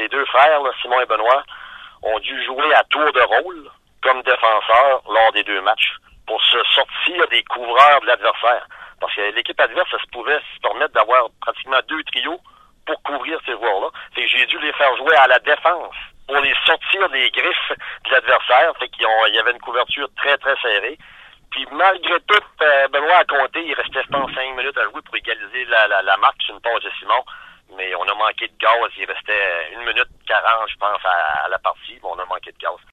les deux frères, là, Simon et Benoît, ont dû jouer à tour de rôle comme défenseurs lors des deux matchs pour se sortir des couvreurs de l'adversaire. Parce que l'équipe adverse, ça se pouvait se permettre d'avoir pratiquement deux trios pour couvrir ces joueurs-là. Fait que j'ai dû les faire jouer à la défense pour les sortir des griffes de l'adversaire. Fait qu'il y avait une couverture très, très serrée. Puis malgré tout, Benoît a compté, il restait, je pense, 5 minutes à jouer pour égaliser la marque sur une passe de Simon. Mais on a manqué de gaz, il restait 1 minute 40, je pense, à la partie. Bon, on a manqué de gaz.